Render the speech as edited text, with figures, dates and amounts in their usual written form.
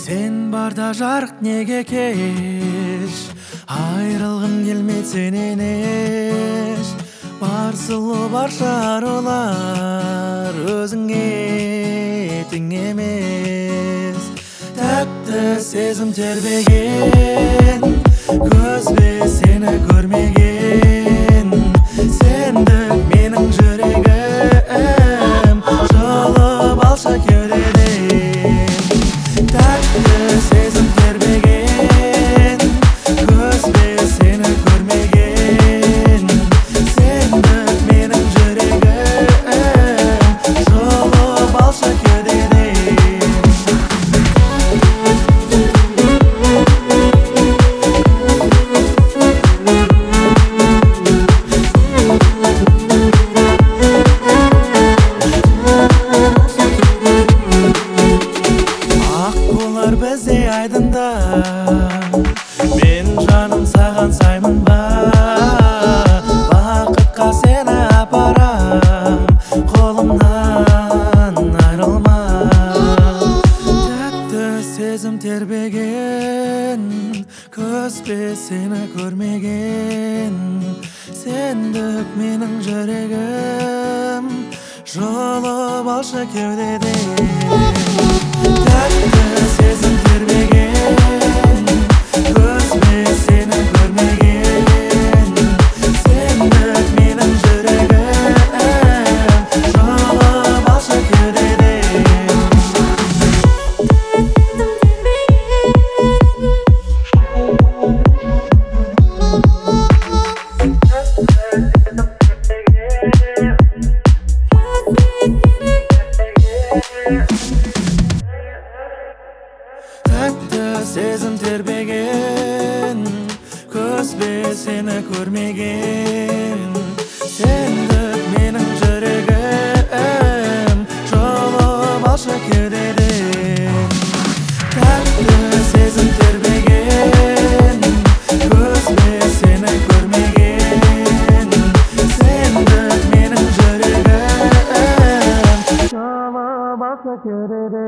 Sen barda жарық неге кеш, айрылғым келмейді сенен еш. Бар сұлу бар шаралар өзіңе тең емес. Тәтті сезім тербеген, көзбе сені көрмеген. Сендік менің жүрегім, жұлып алшы кеудеден. Тәтті сезім тербеген, көзбе сені көрмеген. Сендік менің жүрегім, жұлып алшы кеудеден. Бізде айдында, мен жаным саған саймын ба, бақытқа сені апарам, қолымнан айрылма. Тәтті сезім тербеген, көзбе сені көрмеген. Сендік менің жүрегім, жұлып алшы кеудеден. Тәтті сезім тербеген, көзбе сені көрмеген. Сендік менің жүрегім, жұлып алшы кеудеден. Тәтті сезім тербеген, көзбе сені көрмеген. Сендік менің жүрегім, жұлып алшы кеудеден. Тәтті сезім тербеген, көзбе сені көрмеген. Сендік менің жүрегім, жұлып алшы кеудеден.